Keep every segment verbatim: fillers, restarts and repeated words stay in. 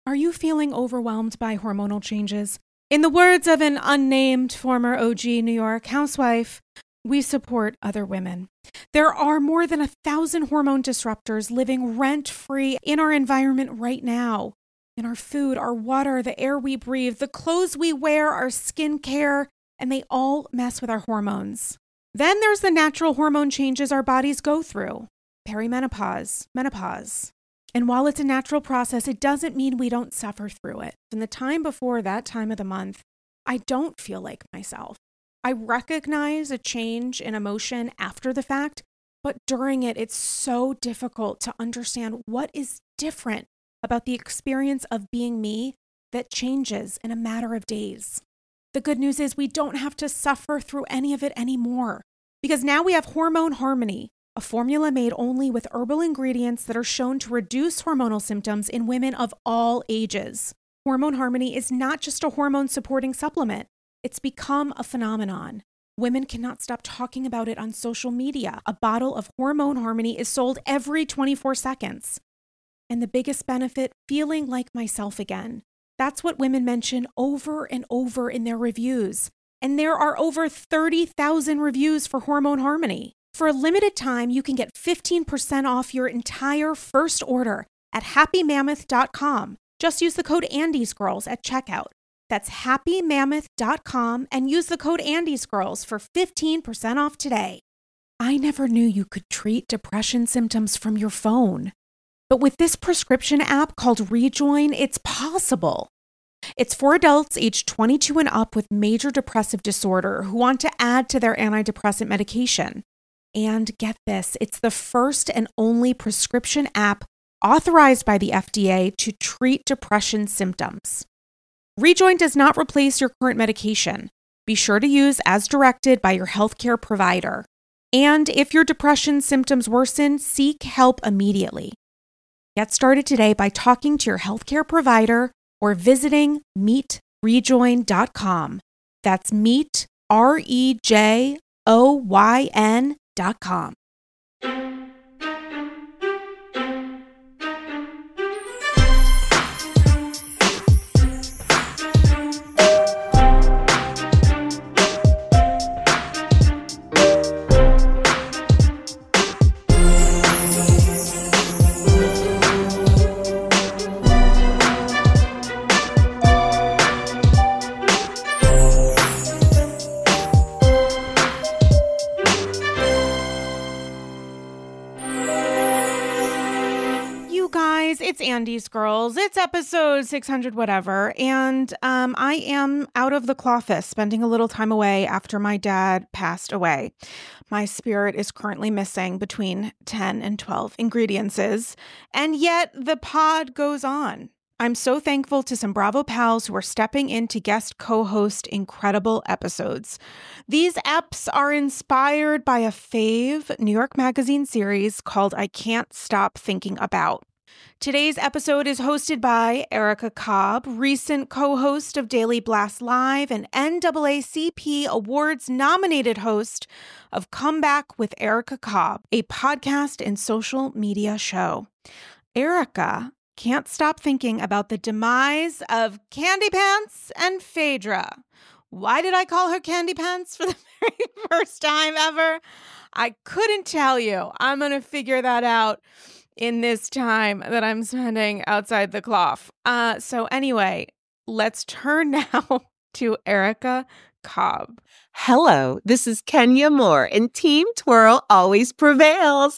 Are you feeling overwhelmed by hormonal changes? In the words of an unnamed former O G New York housewife, we support other women. There are more than a thousand hormone disruptors living rent-free in our environment right now. In our food, our water, the air we breathe, the clothes we wear, our skincare, and they all mess with our hormones. Then there's the natural hormone changes our bodies go through. Perimenopause, menopause. And while it's a natural process, it doesn't mean we don't suffer through it. In the time before that time of the month, I don't feel like myself. I recognize a change in emotion after the fact, but during it, it's so difficult to understand what is different about the experience of being me that changes in a matter of days. The good news is we don't have to suffer through any of it anymore, because now we have Hormone Harmony, a formula made only with herbal ingredients that are shown to reduce hormonal symptoms in women of all ages. Hormone Harmony is not just a hormone-supporting supplement. It's become a phenomenon. Women cannot stop talking about it on social media. A bottle of Hormone Harmony is sold every twenty-four seconds. And the biggest benefit, feeling like myself again. That's what women mention over and over in their reviews. And there are over thirty thousand reviews for Hormone Harmony. For a limited time, you can get fifteen percent off your entire first order at happy mammoth dot com. Just use the code AndysGirls at checkout. That's happy mammoth dot com and use the code AndysGirls for fifteen percent off today. I never knew you could treat depression symptoms from your phone. But with this prescription app called Rejoin, it's possible. It's for adults aged twenty-two and up with major depressive disorder who want to add to their antidepressant medication. And get this, it's the first and only prescription app authorized by the F D A to treat depression symptoms. Rejoin does not replace your current medication. Be sure to use as directed by your healthcare provider. And if your depression symptoms worsen, seek help immediately. Get started today by talking to your healthcare provider or visiting meet rejoin dot com. That's meet, R E J O Y N dot com. It's Andy's Girls. It's episode six hundred whatever. And um, I am out of the clawfist, spending a little time away after my dad passed away. My spirit is currently missing between ten and twelve ingredients. And yet the pod goes on. I'm so thankful to some Bravo pals who are stepping in to guest co-host incredible episodes. These eps are inspired by a fave New York Magazine series called I Can't Stop Thinking About. Today's episode is hosted by Erica Cobb, recent co-host of Daily Blast Live and N double A C P Awards-nominated host of Comeback with Erica Cobb, a podcast and social media show. Erica can't stop thinking about the demise of Candy Pants and Phaedra. Why did I call her Candy Pants for the very first time ever? I couldn't tell you. I'm going to figure that out in this time that I'm spending outside the cloth. Uh, so anyway, let's turn now to Erica Cobb. Hello, this is Kenya Moore, and Team Twirl always prevails.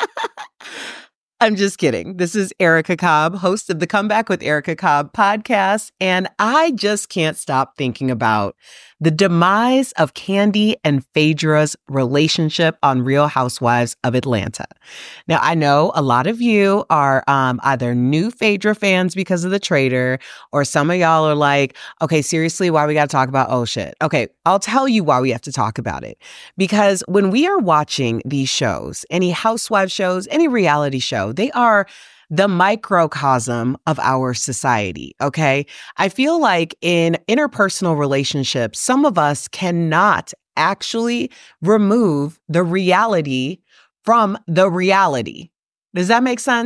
I'm just kidding. This is Erica Cobb, host of the Comeback with Erica Cobb podcast, and I just can't stop thinking about the demise of Candy and Phaedra's relationship on Real Housewives of Atlanta. Now, I know a lot of you are um, either new Phaedra fans because of the traitor, or some of y'all are like, okay, seriously, why we got to talk about oh shit? Okay, I'll tell you why we have to talk about it. Because when we are watching these shows, any housewife shows, any reality show, they are the microcosm of our society, okay? I feel like in interpersonal relationships, some of us cannot actually remove the reality from the reality. Does that make sense?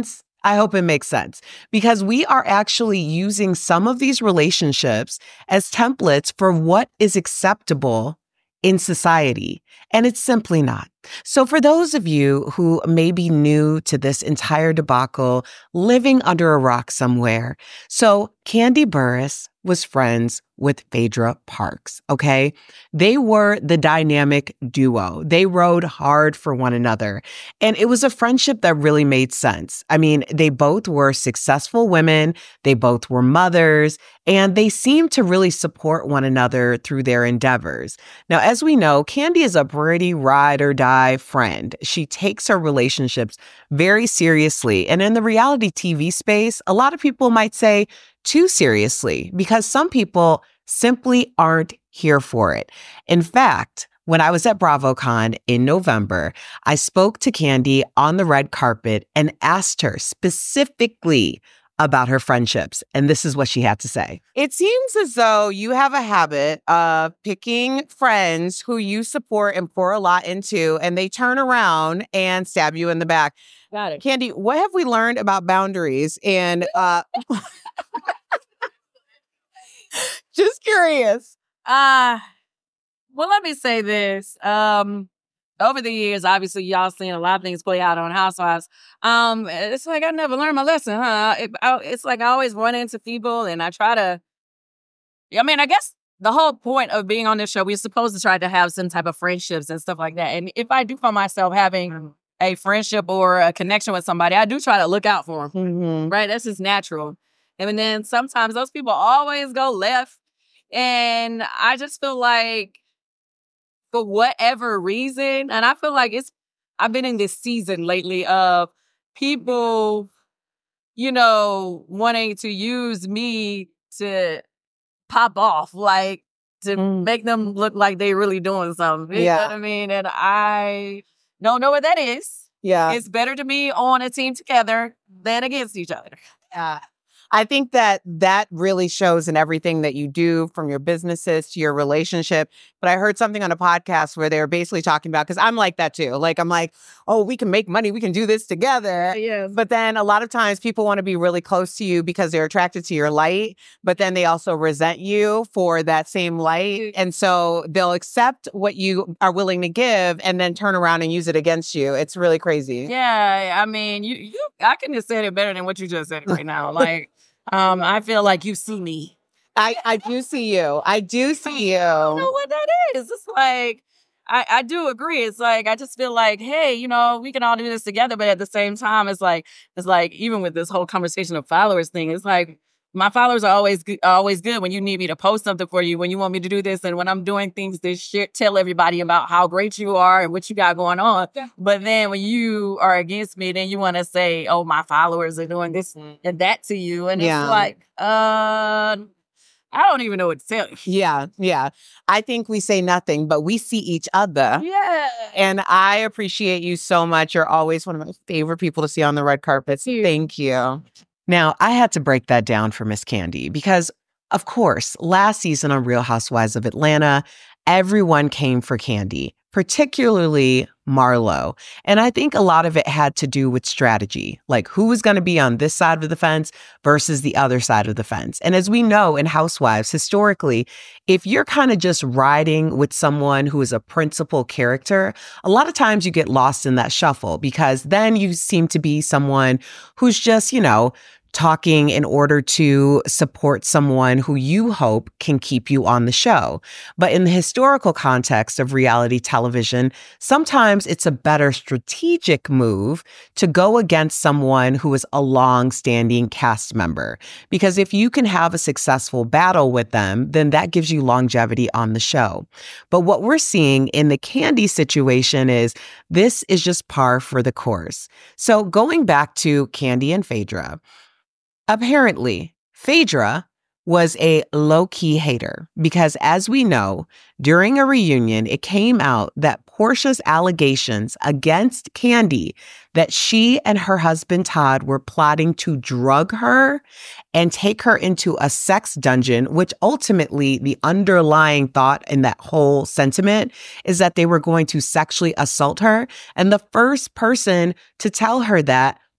I hope it makes sense because we are actually using some of these relationships as templates for what is acceptable in society, and it's simply not. So for those of you who may be new to this entire debacle, living under a rock somewhere, so Kandi Burruss was friends with Phaedra Parks, okay? They were the dynamic duo. They rode hard for one another. And it was a friendship that really made sense. I mean, they both were successful women. They both were mothers. And they seemed to really support one another through their endeavors. Now, as we know, Kandi is a pretty ride or die friend. She takes her relationships very seriously. And in the reality T V space, a lot of people might say too seriously because some people simply aren't here for it. In fact, when I was at BravoCon in November, I spoke to Kandi on the red carpet and asked her specifically about her friendships. And this is what she had to say. It seems as though you have a habit of picking friends who you support and pour a lot into, and they turn around and stab you in the back. Got it. Kandi, what have we learned about boundaries? And uh, just curious. Uh, well, let me say this. Um, over the years, obviously, y'all seen a lot of things play out on Housewives. Um, it's like I never learned my lesson, huh? It, I, it's like I always run into people and I try to, I mean, I guess the whole point of being on this show, we're supposed to try to have some type of friendships and stuff like that. And if I do find myself having a friendship or a connection with somebody, I do try to look out for them, Mm-hmm. right? That's just natural. And then sometimes those people always go left. And I just feel like for whatever reason, and I feel like it's, I've been in this season lately of people, you know, wanting to use me to pop off, like to Mm. make them look like they really doing something. You Yeah. know what I mean? And I don't know what that is. Yeah. It's better to be on a team together than against each other. Yeah. I think that that really shows in everything that you do, from your businesses to your relationship. But I heard something on a podcast where they were basically talking about, because I'm like that too. Like, I'm like, oh, we can make money. We can do this together. Yes. But then a lot of times people want to be really close to you because they're attracted to your light, but then they also resent you for that same light. And so they'll accept what you are willing to give and then turn around and use it against you. It's really crazy. Yeah, I mean, you, you, I can just say it better than what you just said right now. Like, um, I feel like you see me. I, I do see you. I do see you. I don't know what that is. It's like, I, I do agree. It's like, I just feel like, hey, you know, we can all do this together. But at the same time, it's like, it's like, even with this whole conversation of followers thing, it's like, my followers are always good, always good when you need me to post something for you, when you want me to do this, and when I'm doing things to share, tell everybody about how great you are and what you got going on. Yeah. But then when you are against me, then you want to say, oh, my followers are doing this and that to you. And Yeah. it's like, uh, I don't even know what to tell you. Yeah, yeah. I think we say nothing, but we see each other. Yeah. And I appreciate you so much. You're always one of my favorite people to see on the red carpets. Thank you. Thank you. Now, I had to break that down for Miss Kandi because, of course, last season on Real Housewives of Atlanta, everyone came for Kandi, particularly Marlo. And I think a lot of it had to do with strategy, like who was going to be on this side of the fence versus the other side of the fence. And as we know in Housewives, historically, if you're kind of just riding with someone who is a principal character, a lot of times you get lost in that shuffle because then you seem to be someone who's just, you know, talking in order to support someone who you hope can keep you on the show. But in the historical context of reality television, sometimes it's a better strategic move to go against someone who is a long-standing cast member. Because if you can have a successful battle with them, then that gives you longevity on the show. But what we're seeing in the Kandi situation is this is just par for the course. So going back to Kandi and Phaedra, apparently, Phaedra was a low-key hater because, as we know, during a reunion, it came out that Porsha's allegations against Kandi that she and her husband Todd were plotting to drug her and take her into a sex dungeon, which ultimately the underlying thought in that whole sentiment is that they were going to sexually assault her. And the first person to tell her that,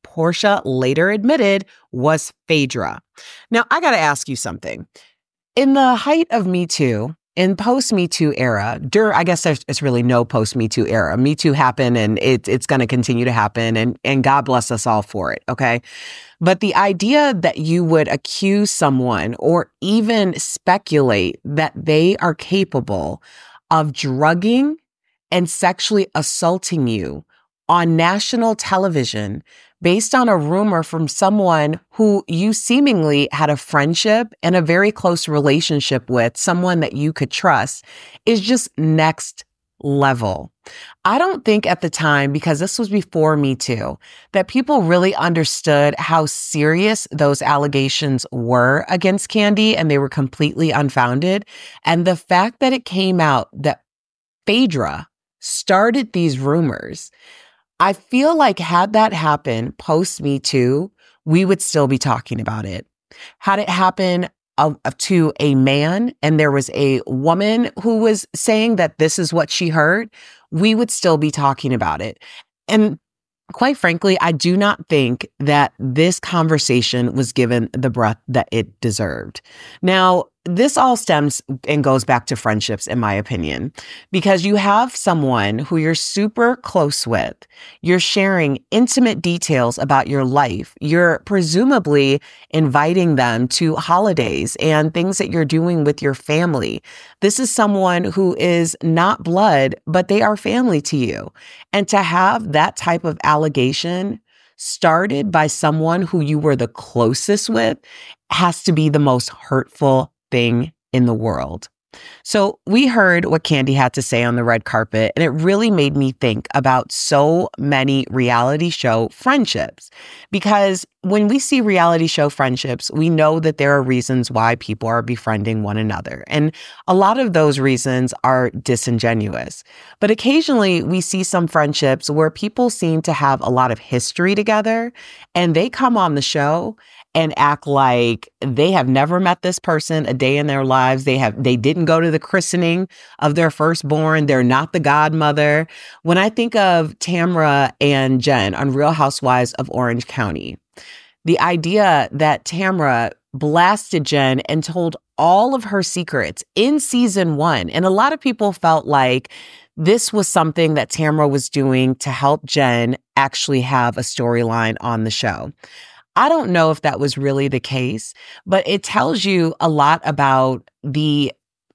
Portia later admitted was Phaedra. Now, I got to ask you something. In the height of Me Too, in post-Me Too era, dur- I guess there's it's really no post-Me Too era. Me Too happened and it, it's going to continue to happen, and, and God bless us all for it, okay? But the idea that you would accuse someone or even speculate that they are capable of drugging and sexually assaulting you on national television based on a rumor from someone who you seemingly had a friendship and a very close relationship with, someone that you could trust, is just next level. I don't think at the time, because this was before Me Too, that people really understood how serious those allegations were against Kandi, and they were completely unfounded. And the fact that it came out that Phaedra started these rumors, I feel like had that happened post Me Too, we would still be talking about it. Had it happen uh, to a man and there was a woman who was saying that this is what she heard, we would still be talking about it. And quite frankly, I do not think that this conversation was given the breath that it deserved. Now, this all stems and goes back to friendships, in my opinion, because you have someone who you're super close with. You're sharing intimate details about your life. You're presumably inviting them to holidays and things that you're doing with your family. This is someone who is not blood, but they are family to you. And to have that type of allegation started by someone who you were the closest with has to be the most hurtful thing in the world. So we heard what Kandi had to say on the red carpet, and it really made me think about so many reality show friendships. Because when we see reality show friendships, we know that there are reasons why people are befriending one another. And a lot of those reasons are disingenuous. But occasionally we see some friendships where people seem to have a lot of history together, and they come on the show and act like they have never met this person a day in their lives. They have, they didn't go to the christening of their firstborn. They're not the godmother. When I think of Tamra and Jen on Real Housewives of Orange County, the idea that Tamra blasted Jen and told all of her secrets in season one. And a lot of people felt like this was something that Tamra was doing to help Jen actually have a storyline on the show. I don't know if that was really the case, but it tells you a lot about the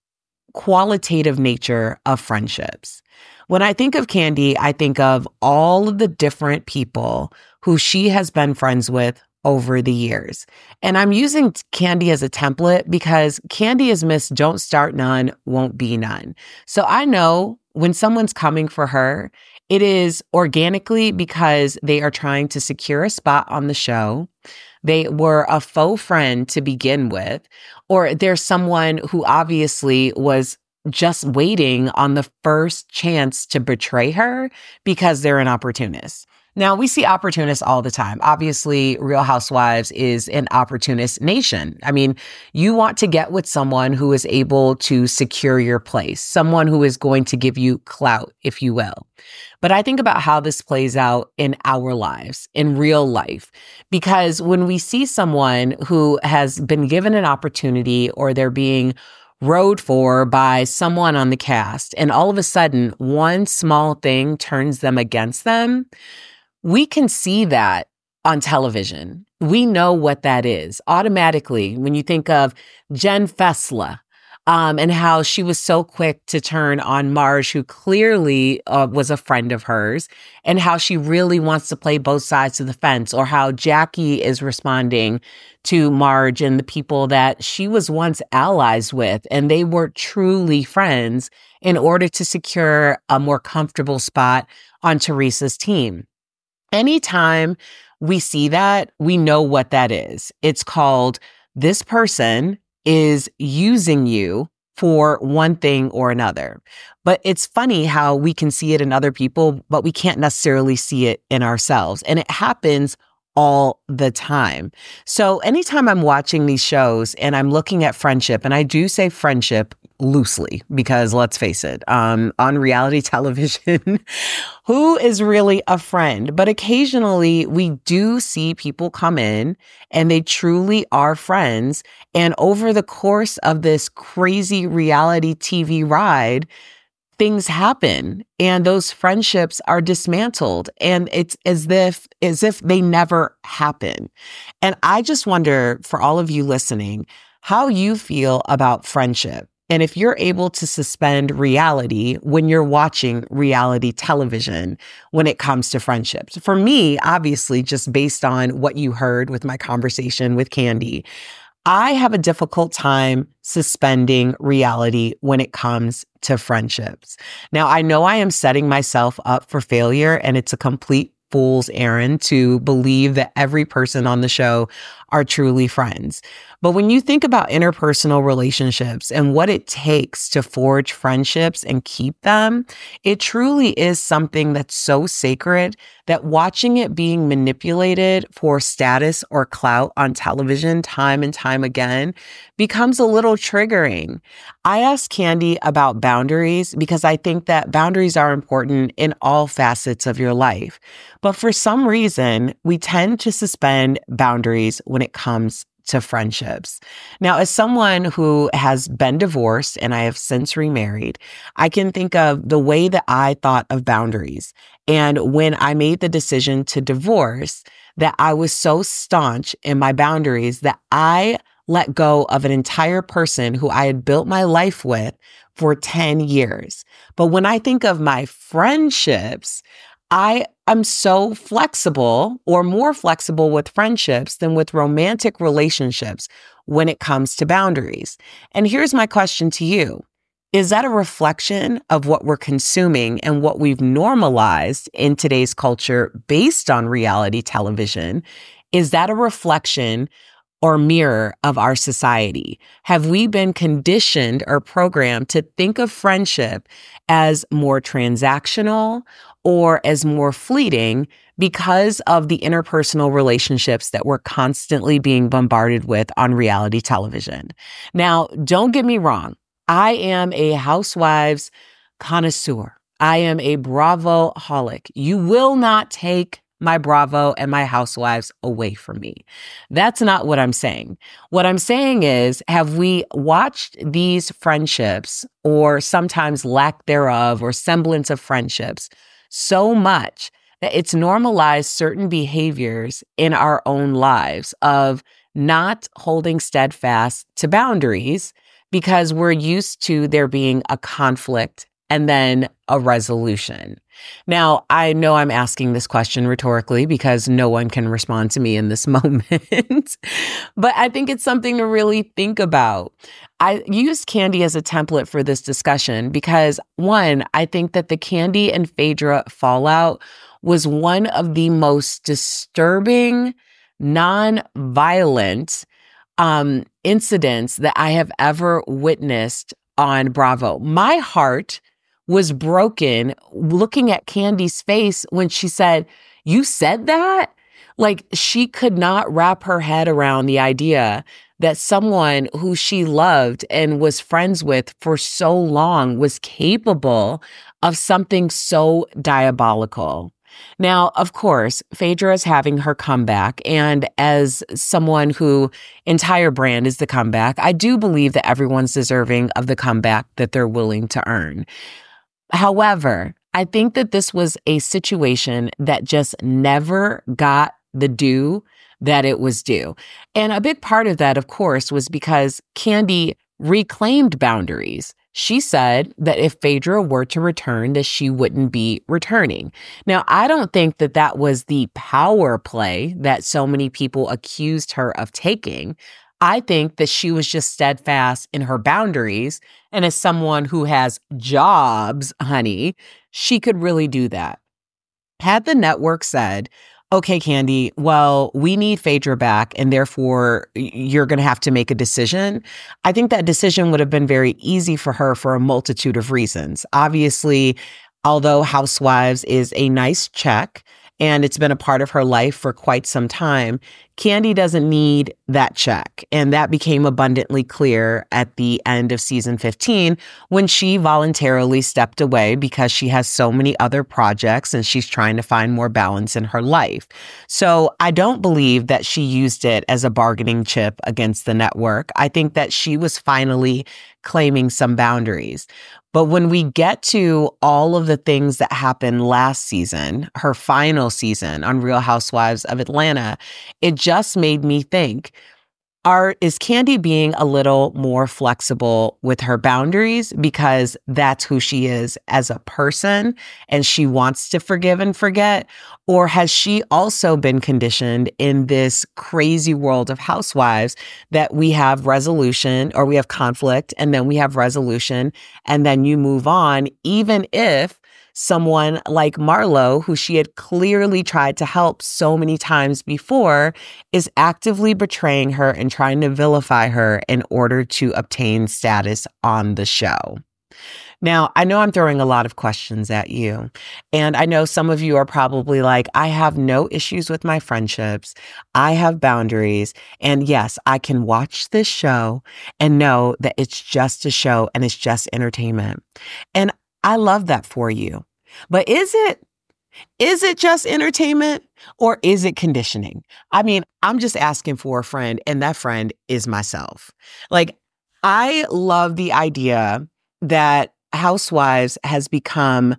qualitative nature of friendships. When I think of Kandi, I think of all of the different people who she has been friends with over the years. And I'm using Kandi as a template because Kandi is Miss Don't Start None, Won't Be None. So I know when someone's coming for her, it is organically because they are trying to secure a spot on the show. They were a faux friend to begin with, or there's someone who obviously was just waiting on the first chance to betray her because they're an opportunist. Now, we see opportunists all the time. Obviously, Real Housewives is an opportunist nation. I mean, you want to get with someone who is able to secure your place, someone who is going to give you clout, if you will. But I think about how this plays out in our lives, in real life, because when we see someone who has been given an opportunity or they're being rode for by someone on the cast, and all of a sudden one small thing turns them against them, we can see that on television. We know what that is automatically when you think of Jen Fessler um, and how she was so quick to turn on Marge, who clearly uh, was a friend of hers, and how she really wants to play both sides of the fence, or how Jackie is responding to Marge and the people that she was once allies with, and they were truly friends in order to secure a more comfortable spot on Teresa's team. Anytime we see that, we know what that is. It's called, this person is using you for one thing or another. But it's funny how we can see it in other people, but we can't necessarily see it in ourselves. And it happens all the time. So anytime I'm watching these shows and I'm looking at friendship, and I do say friendship loosely, because let's face it, um, on reality television, who is really a friend? But occasionally we do see people come in and they truly are friends. And over the course of this crazy reality T V ride, things happen and those friendships are dismantled, and it's as if as if they never happen. And I just wonder, for all of you listening, how you feel about friendship. And if you're able to suspend reality when you're watching reality television when it comes to friendships. For me, obviously, just based on what you heard with my conversation with Candy, I have a difficult time suspending reality when it comes to friendships. Now, I know I am setting myself up for failure, and it's a complete fool's errand to believe that every person on the show are truly friends. But when you think about interpersonal relationships and what it takes to forge friendships and keep them, it truly is something that's so sacred that watching it being manipulated for status or clout on television time and time again becomes a little triggering. I asked Candy about boundaries because I think that boundaries are important in all facets of your life. But for some reason, we tend to suspend boundaries when it comes to friendships. Now, as someone who has been divorced and I have since remarried, I can think of the way that I thought of boundaries. And when I made the decision to divorce, that I was so staunch in my boundaries that I let go of an entire person who I had built my life with for ten years. But when I think of my friendships, I am so flexible, or more flexible with friendships than with romantic relationships when it comes to boundaries. And here's my question to you. Is that a reflection of what we're consuming and what we've normalized in today's culture based on reality television? Is that a reflection or mirror of our society? Have we been conditioned or programmed to think of friendship as more transactional or as more fleeting because of the interpersonal relationships that we're constantly being bombarded with on reality television? Now, don't get me wrong. I am a Housewives connoisseur. I am a Bravo-holic. You will not take my Bravo and my Housewives away from me. That's not what I'm saying. What I'm saying is, have we watched these friendships, or sometimes lack thereof, or semblance of friendships, so much that it's normalized certain behaviors in our own lives of not holding steadfast to boundaries because we're used to there being a conflict and then a resolution. Now, I know I'm asking this question rhetorically because no one can respond to me in this moment, but I think it's something to really think about. I used Candy as a template for this discussion because, one, I think that the Candy and Phaedra fallout was one of the most disturbing, non-violent um, incidents that I have ever witnessed on Bravo. My heart was broken looking at Candy's face when she said, "You said that?" Like, she could not wrap her head around the idea that someone who she loved and was friends with for so long was capable of something so diabolical. Now, of course, Phaedra is having her comeback, and as someone who entire brand is the comeback, I do believe that everyone's deserving of the comeback that they're willing to earn. However, I think that this was a situation that just never got the due that it was due. And a big part of that, of course, was because Candy reclaimed boundaries. She said that if Phaedra were to return, that she wouldn't be returning. Now, I don't think that that was the power play that so many people accused her of taking. I think that she was just steadfast in her boundaries. And as someone who has jobs, honey, she could really do that. Had the network said, "Okay, Candy, well, we need Phaedra back, and therefore you're going to have to make a decision," I think that decision would have been very easy for her for a multitude of reasons. Obviously, although Housewives is a nice check, and it's been a part of her life for quite some time. Kandi doesn't need that check. And that became abundantly clear at the end of season fifteen when she voluntarily stepped away because she has so many other projects and she's trying to find more balance in her life. So I don't believe that she used it as a bargaining chip against the network. I think that she was finally claiming some boundaries. But when we get to all of the things that happened last season, her final season on Real Housewives of Atlanta, it just made me think, Are, is Kandi being a little more flexible with her boundaries because that's who she is as a person and she wants to forgive and forget? Or has she also been conditioned in this crazy world of housewives that we have resolution or we have conflict and then we have resolution and then you move on, even if someone like Marlo, who she had clearly tried to help so many times before, is actively betraying her and trying to vilify her in order to obtain status on the show. Now, I know I'm throwing a lot of questions at you, and I know some of you are probably like, I have no issues with my friendships. I have boundaries. And yes, I can watch this show and know that it's just a show and it's just entertainment. And I love that for you. But is it, is it just entertainment or is it conditioning? I mean, I'm just asking for a friend, and that friend is myself. Like, I love the idea that Housewives has become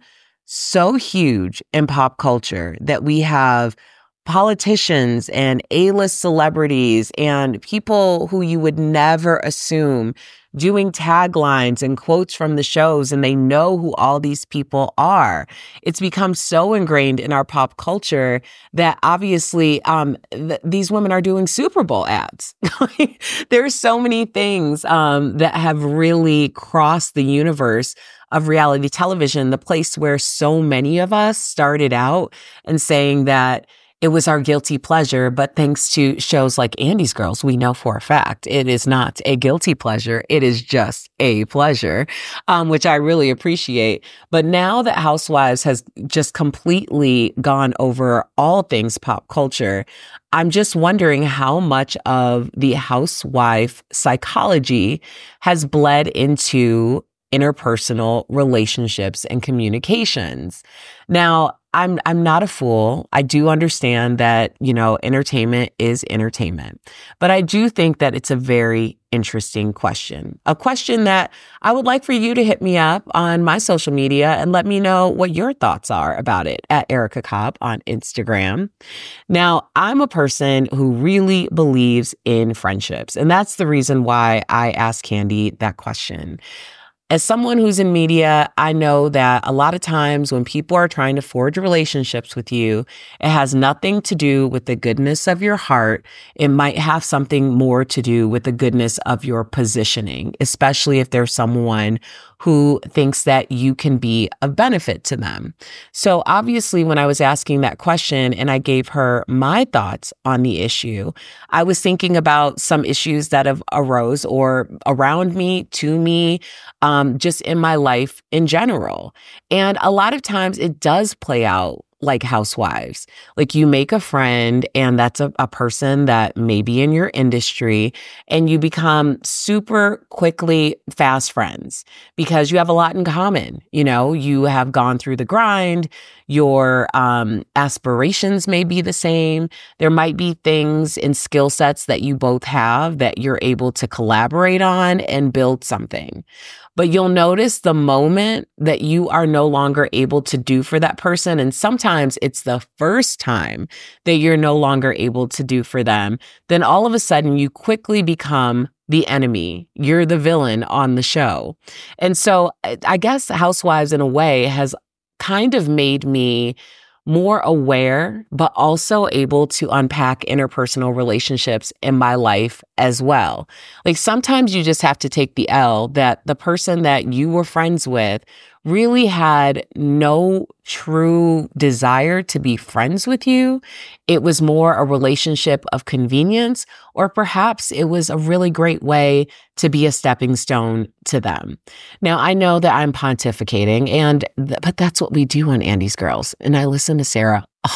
so huge in pop culture that we have politicians and A-list celebrities and people who you would never assume doing taglines and quotes from the shows, and they know who all these people are. It's become so ingrained in our pop culture that obviously um, th- these women are doing Super Bowl ads. There's so many things um, that have really crossed the universe of reality television, the place where so many of us started out and saying that it was our guilty pleasure, but thanks to shows like Andy's Girls, we know for a fact it is not a guilty pleasure. It is just a pleasure, um, which I really appreciate. But now that Housewives has just completely gone over all things pop culture, I'm just wondering how much of the housewife psychology has bled into interpersonal relationships and communications. Now, I'm I'm not a fool. I do understand that, you know, entertainment is entertainment. But I do think that it's a very interesting question. A question that I would like for you to hit me up on my social media and let me know what your thoughts are about it at Erica Cobb on Instagram. Now, I'm a person who really believes in friendships, and that's the reason why I asked Kandi that question. As someone who's in media, I know that a lot of times when people are trying to forge relationships with you, it has nothing to do with the goodness of your heart. It might have something more to do with the goodness of your positioning, especially if there's someone who thinks that you can be of benefit to them. So obviously, when I was asking that question and I gave her my thoughts on the issue, I was thinking about some issues that have arose or around me, to me, um, just in my life in general. And a lot of times it does play out like Housewives. Like, you make a friend and that's a, a person that may be in your industry, and you become super quickly fast friends because you have a lot in common. You know, you have gone through the grind. Your um, aspirations may be the same. There might be things and skill sets that you both have that you're able to collaborate on and build something. But you'll notice the moment that you are no longer able to do for that person, and sometimes it's the first time that you're no longer able to do for them, then all of a sudden you quickly become the enemy. You're the villain on the show. And so I guess Housewives in a way has kind of made me more aware, but also able to unpack interpersonal relationships in my life as well. Like, sometimes you just have to take the L that the person that you were friends with really had no true desire to be friends with you. It was more a relationship of convenience, or perhaps it was a really great way to be a stepping stone to them. Now, I know that I'm pontificating, and th- but that's what we do on Andy's Girls. And I listen to Sarah all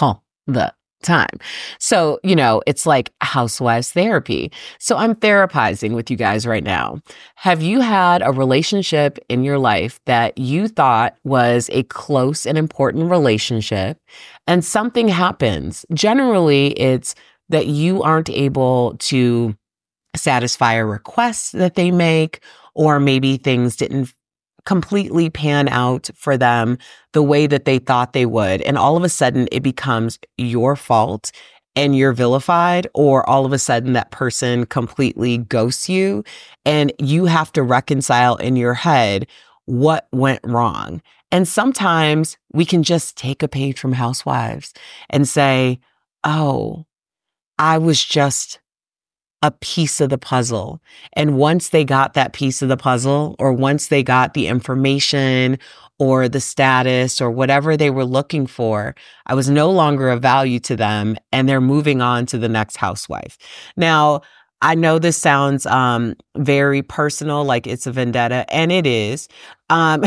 the time. So, you know, it's like housewives therapy. So I'm therapizing with you guys right now. Have you had a relationship in your life that you thought was a close and important relationship and something happens? Generally, it's that you aren't able to satisfy a request that they make, or maybe things didn't completely pan out for them the way that they thought they would. And all of a sudden it becomes your fault and you're vilified, or all of a sudden that person completely ghosts you and you have to reconcile in your head what went wrong. And sometimes we can just take a page from Housewives and say, oh, I was just a piece of the puzzle. And once they got that piece of the puzzle, or once they got the information or the status or whatever they were looking for, I was no longer of value to them, and they're moving on to the next housewife. Now, I know this sounds um, very personal, like it's a vendetta, and it is. Um,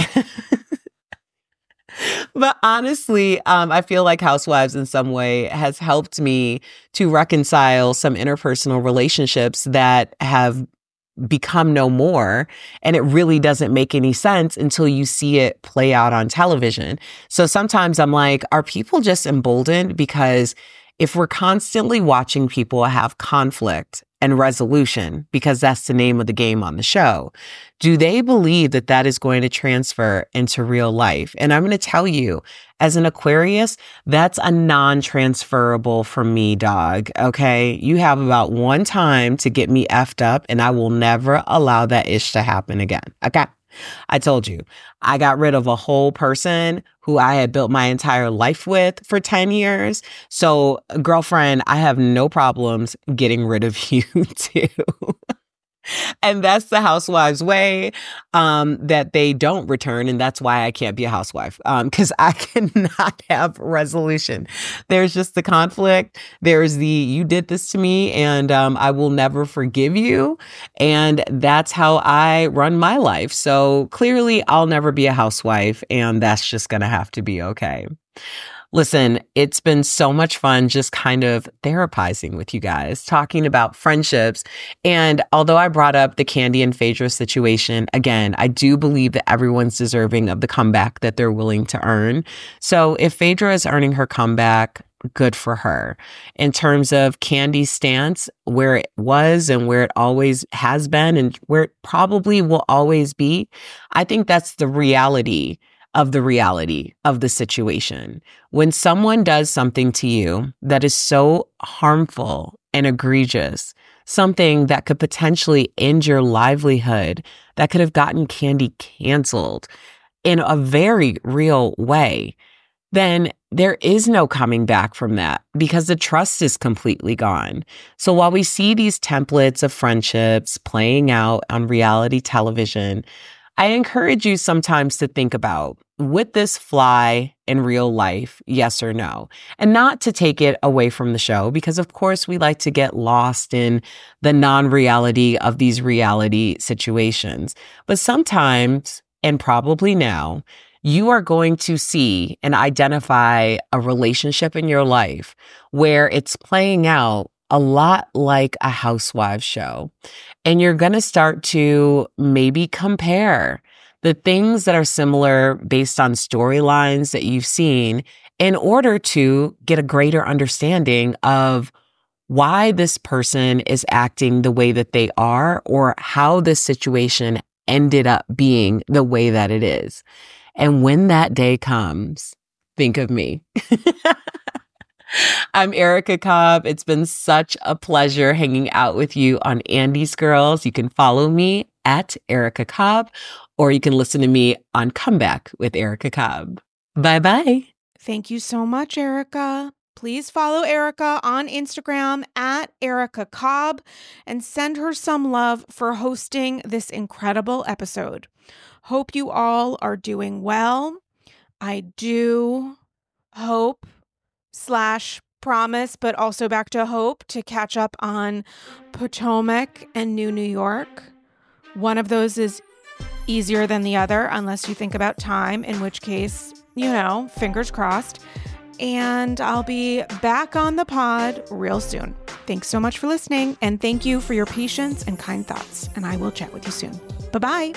But honestly, um, I feel like Housewives in some way has helped me to reconcile some interpersonal relationships that have become no more. And it really doesn't make any sense until you see it play out on television. So sometimes I'm like, are people just emboldened? Because if we're constantly watching people have conflict and resolution, because that's the name of the game on the show, do they believe that that is going to transfer into real life? And I'm going to tell you, as an Aquarius, that's a non-transferable for me, dog. Okay. You have about one time to get me effed up, and I will never allow that ish to happen again. Okay. I told you, I got rid of a whole person who I had built my entire life with for ten years. So, girlfriend, I have no problems getting rid of you too. And that's the housewives way, um, that they don't return. And that's why I can't be a housewife, because um, I cannot have resolution. There's just the conflict. There's the, you did this to me and um, I will never forgive you. And that's how I run my life. So clearly I'll never be a housewife, and that's just going to have to be okay. Listen, it's been so much fun just kind of therapizing with you guys, talking about friendships. And although I brought up the Kandi and Phaedra situation, again, I do believe that everyone's deserving of the comeback that they're willing to earn. So if Phaedra is earning her comeback, good for her. In terms of Kandi's stance, where it was and where it always has been and where it probably will always be, I think that's the reality of the reality of the situation. When someone does something to you that is so harmful and egregious, something that could potentially end your livelihood, that could have gotten Kandi canceled in a very real way, then there is no coming back from that, because the trust is completely gone. So while we see these templates of friendships playing out on reality television, I encourage you sometimes to think about, would this fly in real life, yes or no? And not to take it away from the show, because of course we like to get lost in the non-reality of these reality situations. But sometimes, and probably now, you are going to see and identify a relationship in your life where it's playing out a lot like a housewives show. And you're going to start to maybe compare the things that are similar based on storylines that you've seen in order to get a greater understanding of why this person is acting the way that they are, or how this situation ended up being the way that it is. And when that day comes, think of me. I'm Erica Cobb. It's been such a pleasure hanging out with you on Andy's Girls. You can follow me at Erica Cobb, or you can listen to me on Comeback with Erica Cobb. Bye-bye. Thank you so much, Erica. Please follow Erica on Instagram at Erica Cobb and send her some love for hosting this incredible episode. Hope you all are doing well. I do hope slash promise, but also back to hope, to catch up on Potomac and New New York. One of those is easier than the other, unless you think about time, in which case, you know, fingers crossed. and I'll be back on the pod real soon. Thanks so much for listening, and thank you for your patience and kind thoughts, and I will chat with you soon. Bye-bye.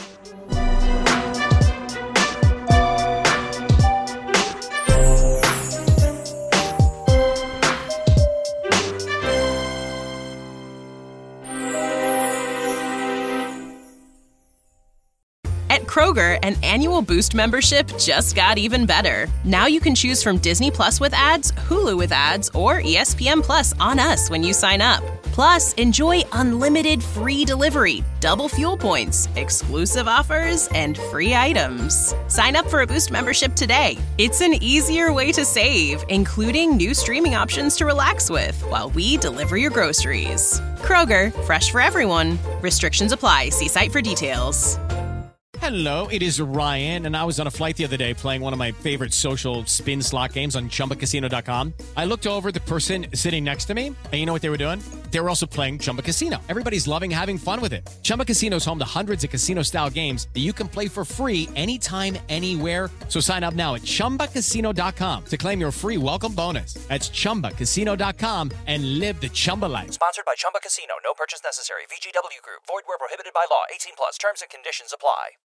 At Kroger, an annual Boost membership just got even better. Now you can choose from Disney Plus with ads, Hulu with ads, or E S P N Plus on us when you sign up. Plus, enjoy unlimited free delivery, double fuel points, exclusive offers, and free items. Sign up for a Boost membership today. It's an easier way to save, including new streaming options to relax with while we deliver your groceries. Kroger, fresh for everyone. Restrictions apply. See site for details. Hello, it is Ryan, and I was on a flight the other day playing one of my favorite social spin slot games on Chumba Casino dot com. I looked over at the person sitting next to me, and you know what they were doing? They were also playing Chumba Casino. Everybody's loving having fun with it. Chumba Casino is home to hundreds of casino-style games that you can play for free anytime, anywhere. So sign up now at Chumba Casino dot com to claim your free welcome bonus. That's Chumba Casino dot com and live the Chumba life. Sponsored by Chumba Casino. No purchase necessary. V G W Group. Void where prohibited by law. eighteen plus. Terms and conditions apply.